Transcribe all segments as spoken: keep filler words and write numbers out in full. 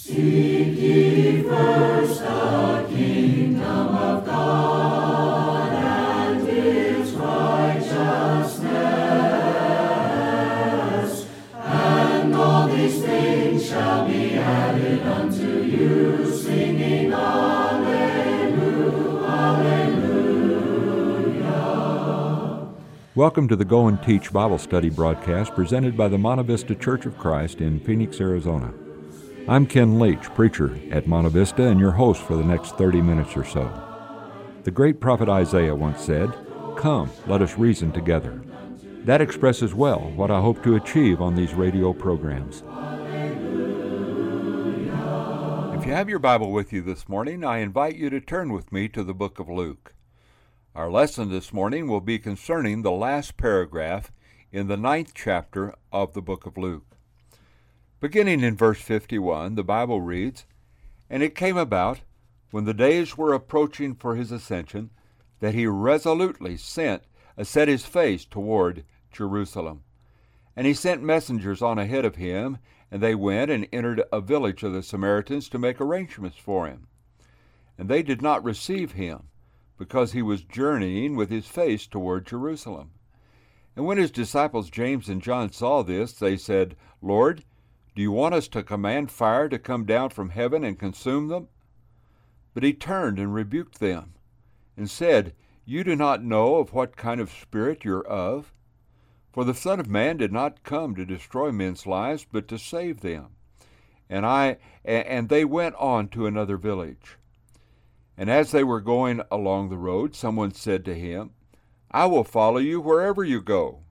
Seek ye first the kingdom of God and His righteousness, and all these things shall be added unto you, singing Alleluia, Alleluia. Welcome to the Go and Teach Bible Study broadcast presented by the Monte Vista Church of Christ in Phoenix, Arizona. I'm Ken Leach, preacher at Monte Vista, and your host for the next thirty minutes or so. The great prophet Isaiah once said, "Come, let us reason together." That expresses well what I hope to achieve on these radio programs. If you have your Bible with you this morning, I invite you to turn with me to the book of Luke. Our lesson this morning will be concerning the last paragraph in the ninth chapter of the book of Luke. Beginning in verse fifty-one, the Bible reads, "And it came about, when the days were approaching for his ascension, that he resolutely sent, uh, set his face toward Jerusalem. And he sent messengers on ahead of him, and they went and entered a village of the Samaritans to make arrangements for him. And they did not receive him, because he was journeying with his face toward Jerusalem. And when his disciples James and John saw this, they said, 'Lord, do you want us to command fire to come down from heaven and consume them?' But he turned and rebuked them, and said, 'You do not know of what kind of spirit you're of? For the Son of Man did not come to destroy men's lives, but to save them.' And I and they went on to another village. And as they were going along the road, someone said to him, 'I will follow you wherever you go.'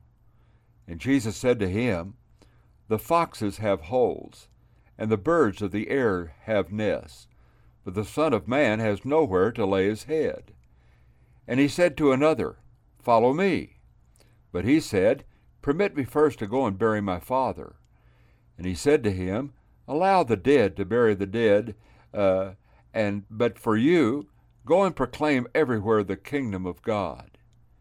And Jesus said to him, 'The foxes have holes, and the birds of the air have nests, but the Son of Man has nowhere to lay his head.' And he said to another, 'Follow me.' But he said, 'Permit me first to go and bury my father.' And he said to him, 'Allow the dead to bury the dead, uh, and but for you, go and proclaim everywhere the kingdom of God.'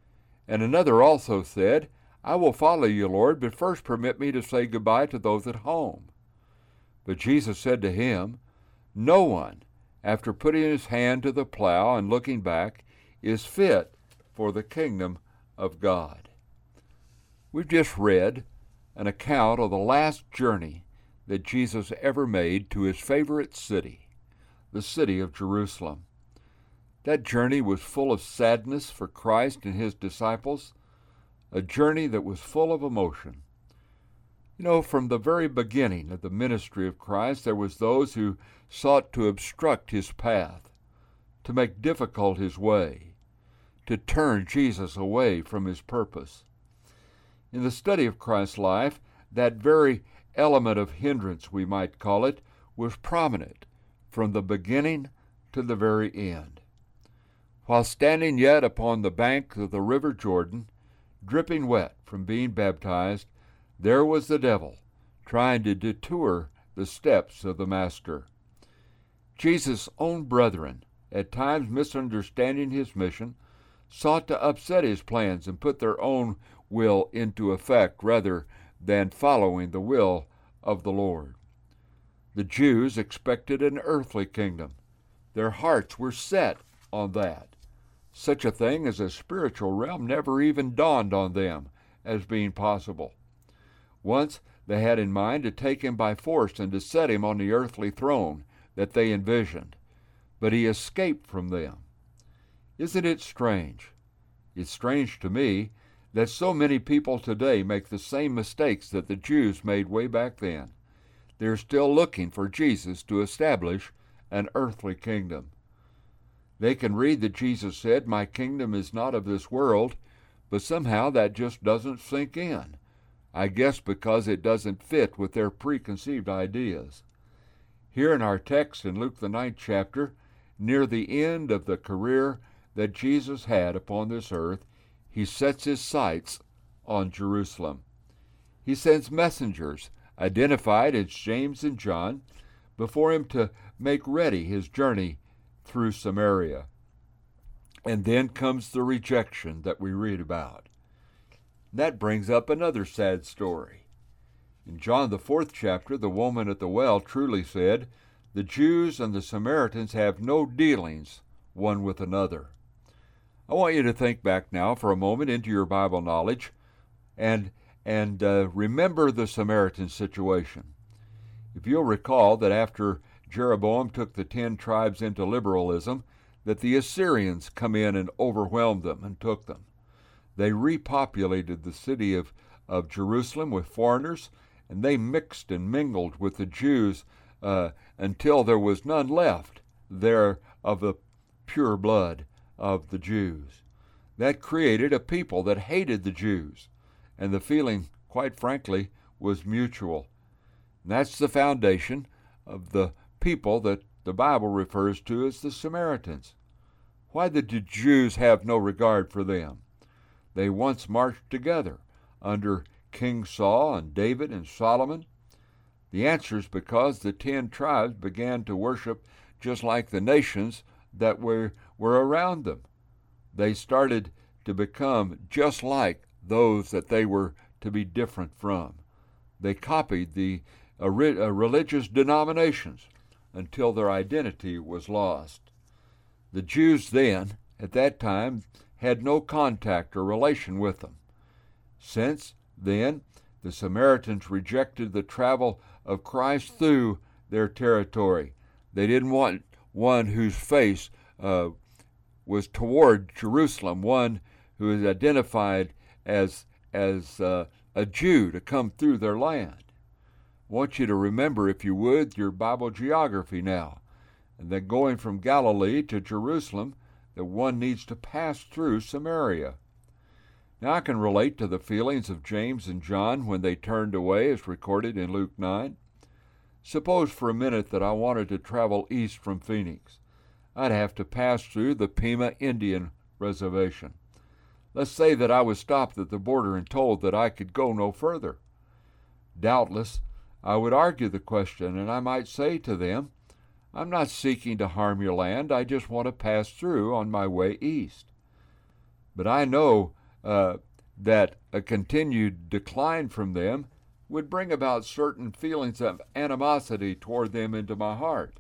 And another also said, 'I will follow you, Lord, but first permit me to say goodbye to those at home.' But Jesus said to him, 'No one, after putting his hand to the plow and looking back, is fit for the kingdom of God.'" We've just read an account of the last journey that Jesus ever made to his favorite city, the city of Jerusalem. That journey was full of sadness for Christ and his disciples, a journey that was full of emotion. You know, from the very beginning of the ministry of Christ, there was those who sought to obstruct his path, to make difficult his way, to turn Jesus away from his purpose. In the study of Christ's life, that very element of hindrance, we might call it, was prominent from the beginning to the very end. While standing yet upon the bank of the river Jordan, dripping wet from being baptized, there was the devil trying to detour the steps of the Master. Jesus' own brethren, at times misunderstanding his mission, sought to upset his plans and put their own will into effect rather than following the will of the Lord. The Jews expected an earthly kingdom. Their hearts were set on that. Such a thing as a spiritual realm never even dawned on them as being possible. Once they had in mind to take him by force and to set him on the earthly throne that they envisioned, but he escaped from them. Isn't it strange? It's strange to me that so many people today make the same mistakes that the Jews made way back then. They're still looking for Jesus to establish an earthly kingdom. They can read that Jesus said, "My kingdom is not of this world," but somehow that just doesn't sink in. I guess because it doesn't fit with their preconceived ideas. Here in our text in Luke the ninth chapter, near the end of the career that Jesus had upon this earth, he sets his sights on Jerusalem. He sends messengers, identified as James and John, before him to make ready his journey through Samaria. And then comes the rejection that we read about. That brings up another sad story. In John the fourth chapter, the woman at the well truly said, the Jews and the Samaritans have no dealings one with another. I want you to think back now for a moment into your Bible knowledge and, and uh, remember the Samaritan situation. If you'll recall that after Jeroboam took the ten tribes into liberalism, that the Assyrians come in and overwhelmed them and took them. They repopulated the city of, of Jerusalem with foreigners, and they mixed and mingled with the Jews uh, until there was none left there of the pure blood of the Jews. That created a people that hated the Jews, and the feeling, quite frankly, was mutual. And that's the foundation of the people that the Bible refers to as the Samaritans. Why did the Jews have no regard for them? They once marched together under King Saul and David and Solomon. The answer is because the ten tribes began to worship just like the nations that were, were around them. They started to become just like those that they were to be different from. They copied the uh, re- uh, religious denominations until their identity was lost. The Jews then, at that time, had no contact or relation with them. Since then, the Samaritans rejected the travel of Christ through their territory. They didn't want one whose face uh, was toward Jerusalem, one who is identified as, as uh, a Jew to come through their land. I want you to remember, if you would, your Bible geography now, and that going from Galilee to Jerusalem, that one needs to pass through Samaria. Now I can relate to the feelings of James and John when they turned away, as recorded in Luke nine. Suppose for a minute that I wanted to travel east from Phoenix. I'd have to pass through the Pima Indian Reservation. Let's say that I was stopped at the border and told that I could go no further. Doubtless, I would argue the question, and I might say to them, I'm not seeking to harm your land, I just want to pass through on my way east. But I know uh, that a continued decline from them would bring about certain feelings of animosity toward them into my heart.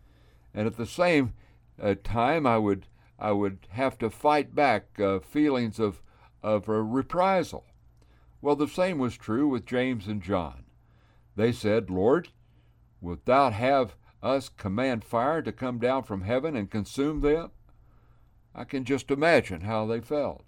And at the same uh, time, I would I would have to fight back uh, feelings of, of a reprisal. Well, the same was true with James and John. They said, Lord, wilt thou have us command fire to come down from heaven and consume them? I can just imagine how they felt.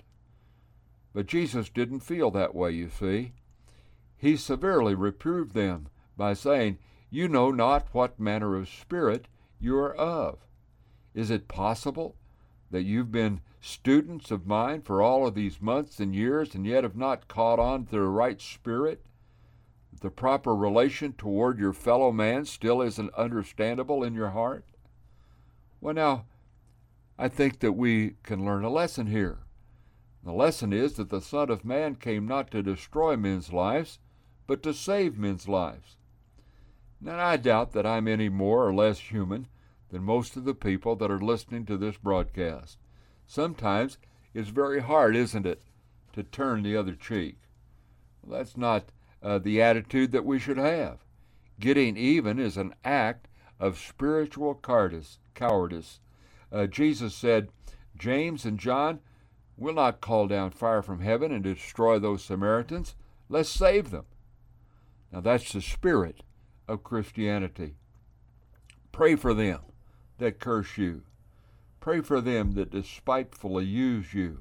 But Jesus didn't feel that way, you see. He severely reproved them by saying, You know not what manner of spirit you are of. Is it possible that you've been students of mine for all of these months and years and yet have not caught on to the right spirit? The proper relation toward your fellow man still isn't understandable in your heart? Well, now, I think that we can learn a lesson here. The lesson is that the Son of Man came not to destroy men's lives, but to save men's lives. Now, I doubt that I'm any more or less human than most of the people that are listening to this broadcast. Sometimes it's very hard, isn't it, to turn the other cheek? Well, that's not uh, the attitude that we should have. Getting even is an act of spiritual cowardice. cowardice. Uh, Jesus said, James and John, we'll not call down fire from heaven and destroy those Samaritans. Let's save them. Now that's the spirit of Christianity. Pray for them that curse you. Pray for them that despitefully use you.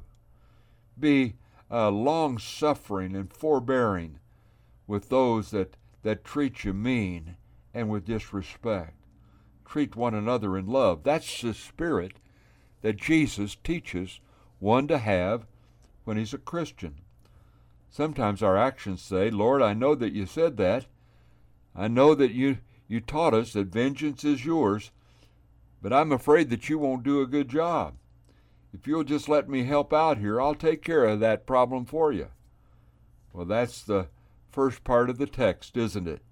Be uh, long-suffering and forbearing with those that, that treat you mean and with disrespect. Treat one another in love. That's the spirit that Jesus teaches one to have when he's a Christian. Sometimes our actions say, Lord, I know that you said that. I know that you, you taught us that vengeance is yours, but I'm afraid that you won't do a good job. If you'll just let me help out here, I'll take care of that problem for you. Well, that's the first part of the text, isn't it?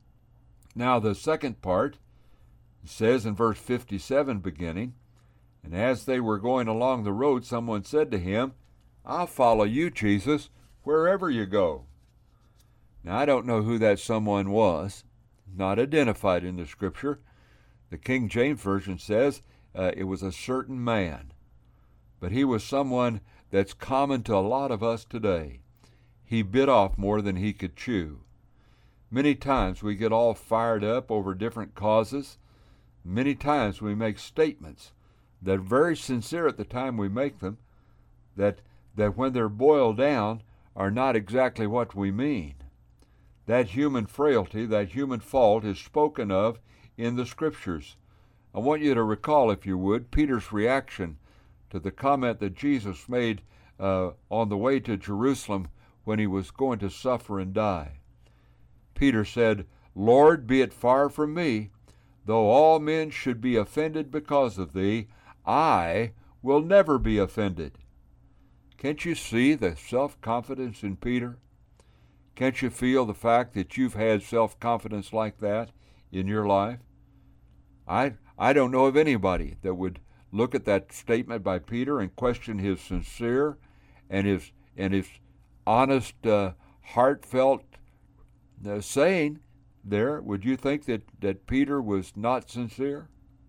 Now, the second part says in verse fifty-seven beginning, And as they were going along the road, someone said to him, I'll follow you, Jesus, wherever you go. Now, I don't know who that someone was, not identified in the Scripture. The King James Version says uh, it was a certain man. But he was someone that's common to a lot of us today. He bit off more than he could chew. Many times we get all fired up over different causes. Many times we make statements that are very sincere at the time we make them, that, that when they're boiled down are not exactly what we mean. That human frailty, that human fault is spoken of in the Scriptures. I want you to recall, if you would, Peter's reaction to the comment that Jesus made uh, on the way to Jerusalem when he was going to suffer and die. Peter said, "Lord, be it far from me, though all men should be offended because of thee, I will never be offended." Can't you see the self-confidence in Peter? Can't you feel the fact that you've had self-confidence like that in your life? I I don't know of anybody that would look at that statement by Peter and question his sincere and his and his honest, uh, heartfelt uh, saying there. Would you think that, that Peter was not sincere?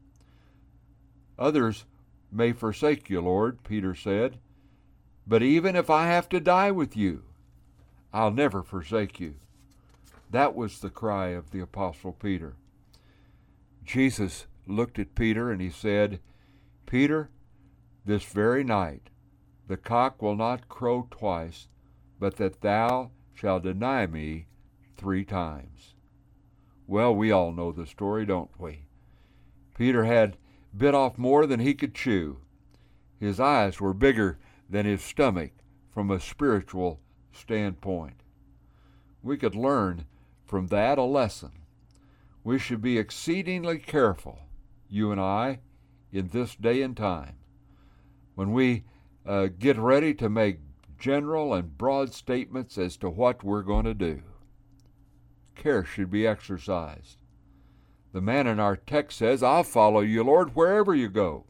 "Others may forsake you, Lord," Peter said, "but even if I have to die with you, I'll never forsake you." That was the cry of the Apostle Peter. Jesus looked at Peter and he said, "Peter, this very night the cock will not crow twice, but that thou shalt deny me three times." Well, we all know the story, don't we? Peter had bit off more than he could chew. His eyes were bigger than his stomach from a spiritual standpoint. We could learn from that a lesson. We should be exceedingly careful, you and I, in this day and time. When we uh, get ready to make general and broad statements as to what we're going to do, care should be exercised. The man in our text says, "I'll follow you, Lord, wherever you go."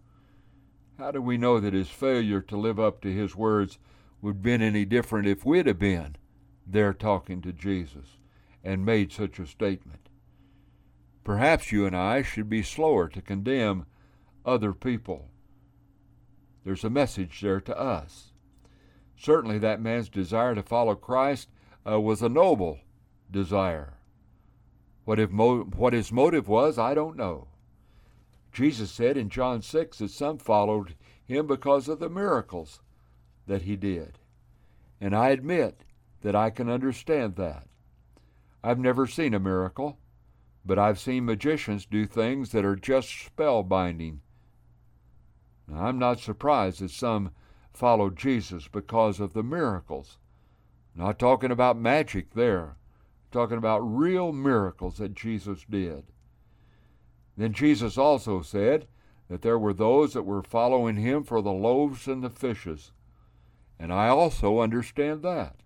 How do we know that his failure to live up to his words would have been any different if we'd have been there talking to Jesus and made such a statement? Perhaps you and I should be slower to condemn other people. There's a message there to us. Certainly that man's desire to follow Christ uh, was a noble desire. What, if mo- what his motive was, I don't know. Jesus said in John six that some followed him because of the miracles that he did. And I admit that I can understand that. I've never seen a miracle, but I've seen magicians do things that are just spellbinding. Now, I'm not surprised that some followed Jesus because of the miracles. I'm not talking about magic there. I'm talking about real miracles that Jesus did. Then Jesus also said that there were those that were following him for the loaves and the fishes. And I also understand that.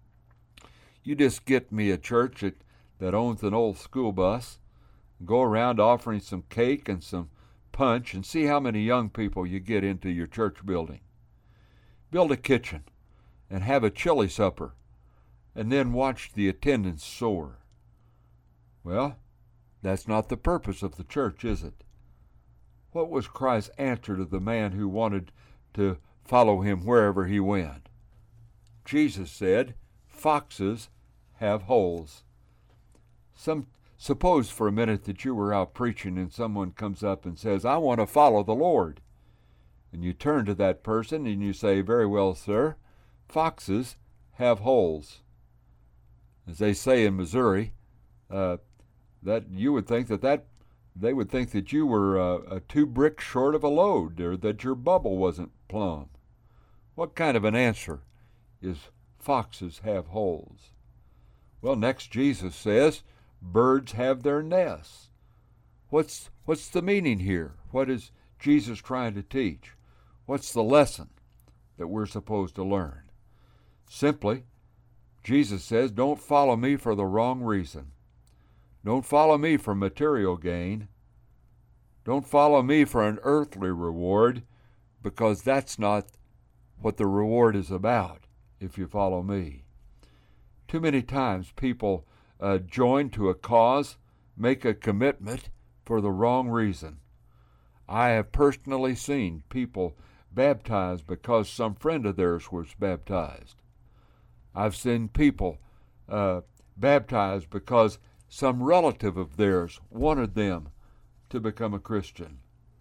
You just get me a church that, that owns an old school bus, go around offering some cake and some punch, and see how many young people you get into your church building. Build a kitchen and have a chili supper, and then watch the attendance soar. Well, that's not the purpose of the church, is it? What was Christ's answer to the man who wanted to follow him wherever he went? Jesus said, "Foxes have holes." Some, suppose for a minute that you were out preaching and someone comes up and says, "I want to follow the Lord." And you turn to that person and you say, "Very well, sir, foxes have holes." As they say in Missouri, uh, that you would think that, that they would think that you were uh, a two bricks short of a load, or that your bubble wasn't plumb. What kind of an answer is foxes have holes? Well, next Jesus says, birds have their nests. What's, what's the meaning here? What is Jesus trying to teach? What's the lesson that we're supposed to learn? Simply, Jesus says, don't follow me for the wrong reason. Don't follow me for material gain. Don't follow me for an earthly reward, because that's not what the reward is about if you follow me. Too many times people uh, join to a cause, make a commitment, for the wrong reason. I have personally seen people baptized because some friend of theirs was baptized. I've seen people uh, baptized because some relative of theirs wanted them to become a Christian.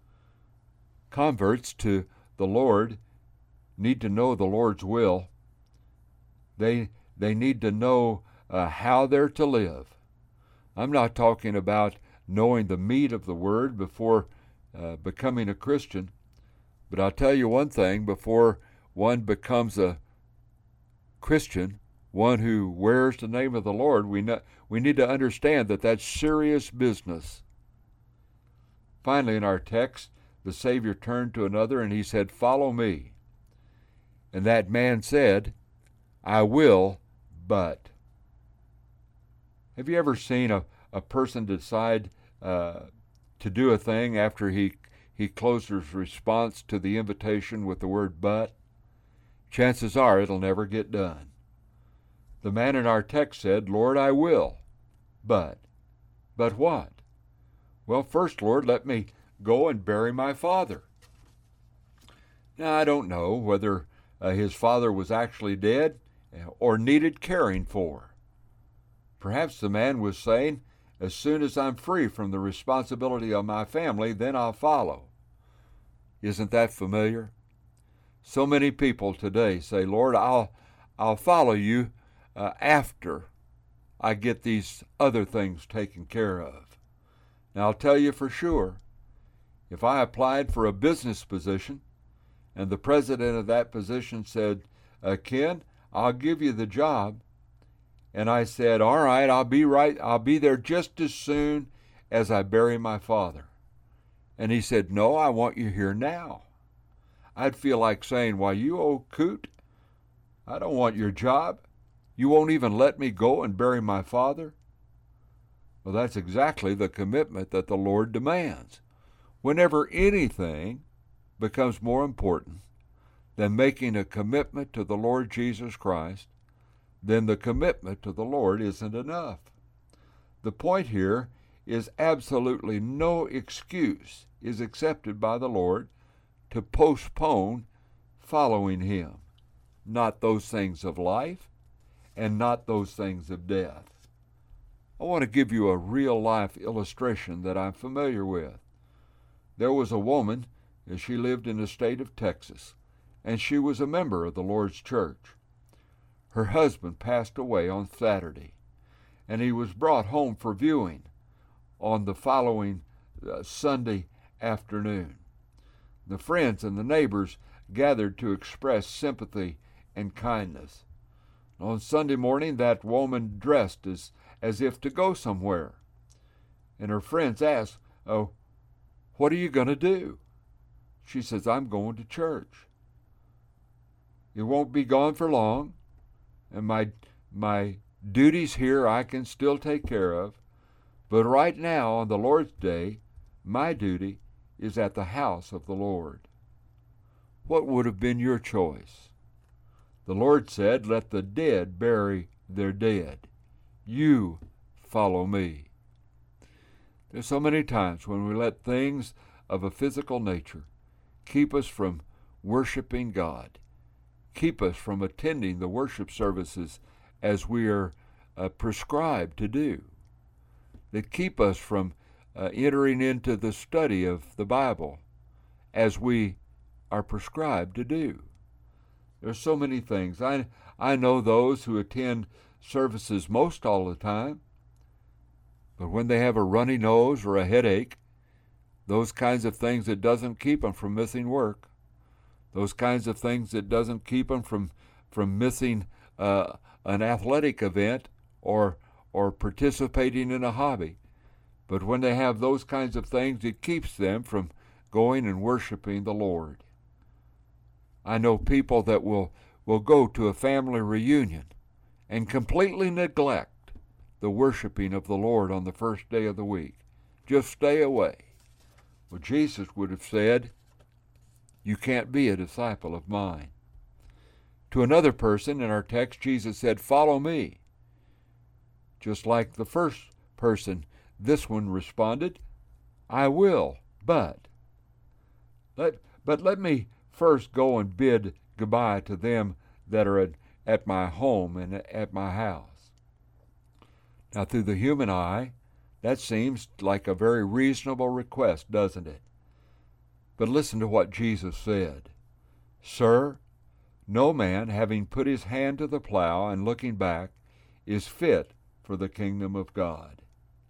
Converts to the Lord need to know the Lord's will. They, they need to know uh, how they're to live. I'm not talking about knowing the meat of the Word before uh, becoming a Christian, but I'll tell you one thing, before one becomes a Christian, one who wears the name of the Lord, we, know, we need to understand that that's serious business. Finally, in our text, the Savior turned to another and he said, "Follow me." And that man said, "I will, but." Have you ever seen a, a person decide uh, to do a thing after he, he closes his response to the invitation with the word "but"? Chances are it'll never get done. The man in our text said, "Lord, I will, but." But what? Well, first, Lord, let me go and bury my father. Now, I don't know whether uh, his father was actually dead or needed caring for. Perhaps the man was saying, as soon as I'm free from the responsibility of my family, then I'll follow. Isn't that familiar? So many people today say, "Lord, I'll, I'll follow you uh, after I get these other things taken care of." Now, I'll tell you for sure, if I applied for a business position and the president of that position said, uh, "Ken, I'll give you the job," and I said, "All right, I'll be right, I'll be there just as soon as I bury my father," and he said, "No, I want you here now," I'd feel like saying, "Why, you old coot, I don't want your job. You won't even let me go and bury my father?" Well, that's exactly the commitment that the Lord demands. Whenever anything becomes more important than making a commitment to the Lord Jesus Christ, then the commitment to the Lord isn't enough. The point here is absolutely no excuse is accepted by the Lord to postpone following Him. Not those things of life and not those things of death. I want to give you a real-life illustration that I'm familiar with. There was a woman, and she lived in the state of Texas, and she was a member of the Lord's church. Her husband passed away on Saturday, and he was brought home for viewing on the following uh, Sunday afternoon. The friends and the neighbors gathered to express sympathy and kindness. On Sunday morning, that woman dressed as, as if to go somewhere, and her friends asked, "Oh, what are you going to do?" She says, "I'm going to church. It won't be gone for long, and my my duties here I can still take care of, but right now on the Lord's Day, my duty is at the house of the Lord." What would have been your choice? The Lord said, "Let the dead bury their dead. You follow me." There's so many times when we let things of a physical nature keep us from worshiping God, keep us from attending the worship services as we are uh, prescribed to do, that keep us from uh, entering into the study of the Bible as we are prescribed to do. There's so many things. I, I know those who attend services most all the time, but when they have a runny nose or a headache, those kinds of things, it doesn't keep them from missing work. Those kinds of things, it doesn't keep them from, from missing uh, an athletic event or, or participating in a hobby. But when they have those kinds of things, it keeps them from going and worshiping the Lord. I know people that will, will go to a family reunion and completely neglect the worshiping of the Lord on the first day of the week. Just stay away. Well, Jesus would have said, "You can't be a disciple of mine." To another person in our text, Jesus said, "Follow me." Just like the first person, this one responded, I will, but let but let me first go and bid goodbye to them that are at, at my home and at my house. Now, through the human eye, that seems like a very reasonable request, doesn't it? But listen to what Jesus said. Sir, no man, having put his hand to the plow and looking back, is fit for the kingdom of God.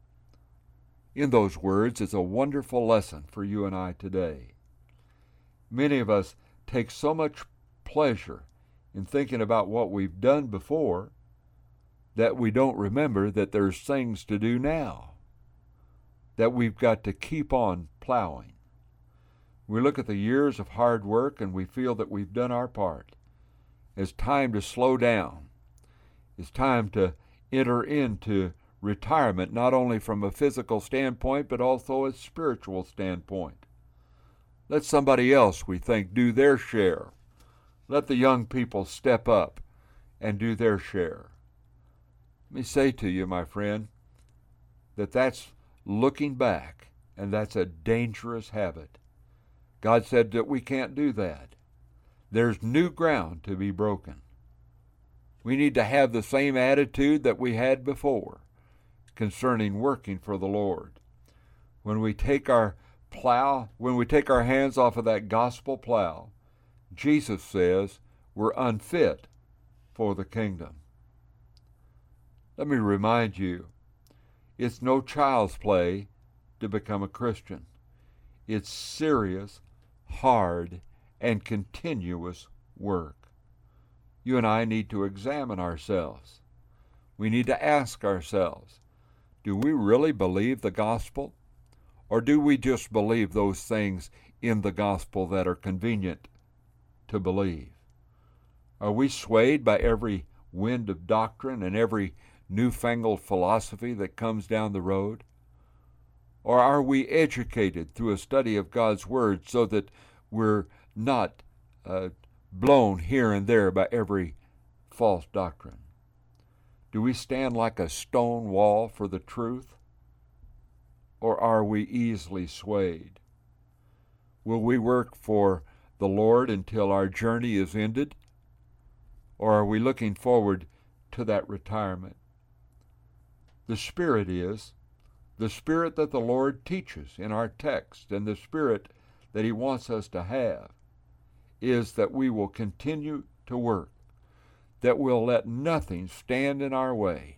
In those words is a wonderful lesson for you and I today. Many of us take so much pleasure in thinking about what we've done before that we don't remember that there's things to do now, that we've got to keep on plowing. We look at the years of hard work and we feel that we've done our part. It's time to slow down. It's time to enter into retirement, not only from a physical standpoint, but also a spiritual standpoint. Let somebody else, we think, do their share. Let the young people step up and do their share. Let me say to you, my friend, that that's looking back, and that's a dangerous habit. God said that we can't do that. There's new ground to be broken. We need to have the same attitude that we had before concerning working for the Lord. When we take our plow, when we take our hands off of that gospel plow, Jesus says we're unfit for the kingdom. Let me remind you, it's no child's play to become a Christian. It's serious, hard, and continuous work. You and I need to examine ourselves. We need to ask ourselves, do we really believe the gospel? Or do we just believe those things in the gospel that are convenient to believe? Are we swayed by every wind of doctrine and every newfangled philosophy that comes down the road? Or are we educated through a study of God's Word so that we're not uh, blown here and there by every false doctrine? Do we stand like a stone wall for the truth? Or are we easily swayed? Will we work for the Lord until our journey is ended? Or are we looking forward to that retirement? The Spirit is the Spirit that the Lord teaches in our text, and the Spirit that He wants us to have is that we will continue to work, that we'll let nothing stand in our way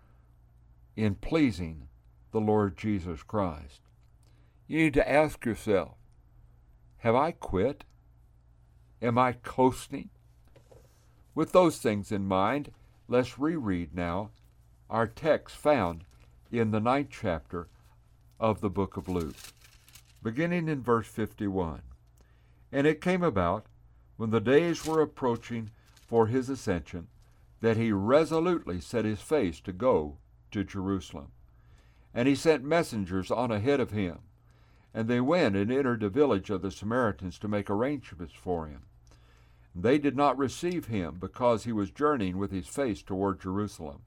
in pleasing the Lord Jesus Christ. You need to ask yourself, have I quit? Am I coasting? With those things in mind, let's reread now our text found in the ninth chapter of the book of Luke, beginning in verse fifty-one. And it came about, when the days were approaching for his ascension, that he resolutely set his face to go to Jerusalem. And he sent messengers on ahead of him, and they went and entered a village of the Samaritans to make arrangements for him. And they did not receive him, because he was journeying with his face toward Jerusalem.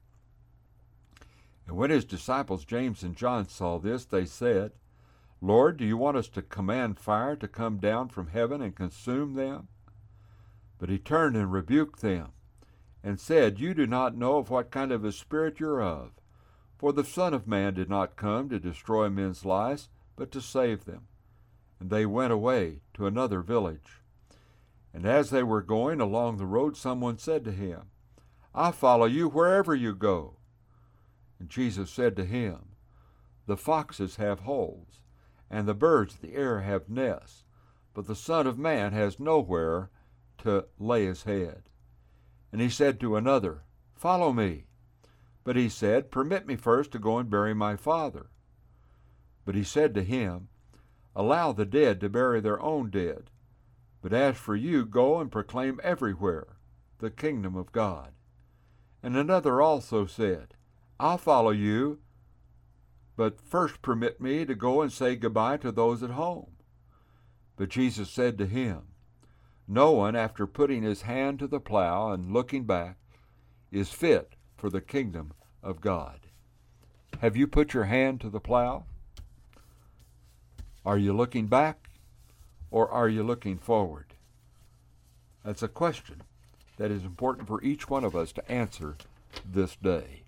And when his disciples James and John saw this, they said, Lord, do you want us to command fire to come down from heaven and consume them? But he turned and rebuked them, and said, You do not know of what kind of a spirit you're of. For the Son of Man did not come to destroy men's lives, but to save them. And they went away to another village. And as they were going along the road, someone said to him, I follow you wherever you go. And Jesus said to him, The foxes have holes, and the birds of the air have nests, but the Son of Man has nowhere to lay his head. And he said to another, Follow me. But he said, Permit me first to go and bury my father. But he said to him, Allow the dead to bury their own dead. But as for you, go and proclaim everywhere the kingdom of God. And another also said, I'll follow you, but first permit me to go and say goodbye to those at home. But Jesus said to him, No one, after putting his hand to the plow and looking back, is fit for the kingdom of God. Have you put your hand to the plow? Are you looking back, or are you looking forward? That's a question that is important for each one of us to answer this day.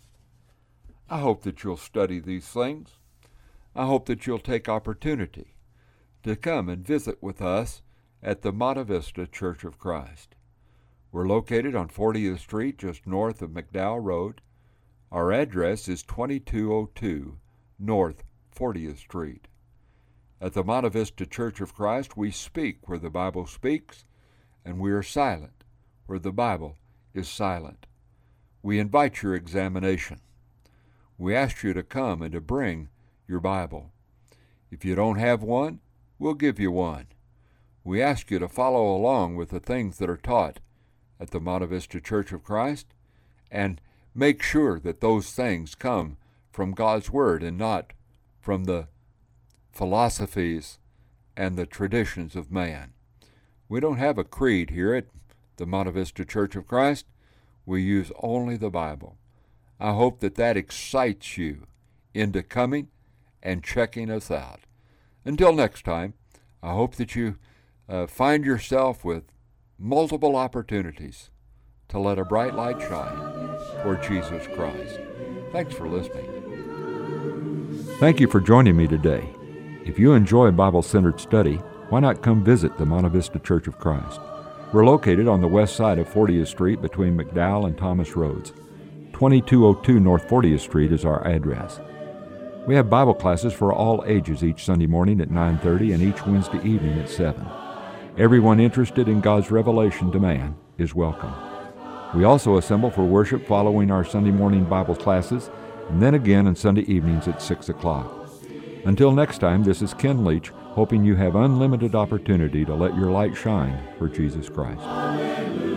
I hope that you'll study these things. I hope that you'll take opportunity to come and visit with us at the Monte Vista Church of Christ. We're located on fortieth Street, just north of McDowell Road. Our address is twenty-two oh two North fortieth Street. At the Monte Vista Church of Christ, we speak where the Bible speaks, and we are silent where the Bible is silent. We invite your examination. We ask you to come and to bring your Bible. If you don't have one, we'll give you one. We ask you to follow along with the things that are taught at the Monte Vista Church of Christ, and make sure that those things come from God's Word and not from the philosophies and the traditions of man. We don't have a creed here at the Monte Vista Church of Christ. We use only the Bible. I hope that that excites you into coming and checking us out. Until next time, I hope that you uh, find yourself with multiple opportunities to let a bright light shine toward Jesus Christ. Thanks for listening. Thank you for joining me today. If you enjoy Bible-centered study, why not come visit the Monte Vista Church of Christ? We're located on the west side of fortieth Street between McDowell and Thomas Roads. twenty-two oh two North fortieth Street is our address. We have Bible classes for all ages each Sunday morning at nine thirty and each Wednesday evening at seven. Everyone interested in God's revelation to man is welcome. We also assemble for worship following our Sunday morning Bible classes, and then again on Sunday evenings at six o'clock. Until next time, this is Ken Leach, hoping you have unlimited opportunity to let your light shine for Jesus Christ. Hallelujah.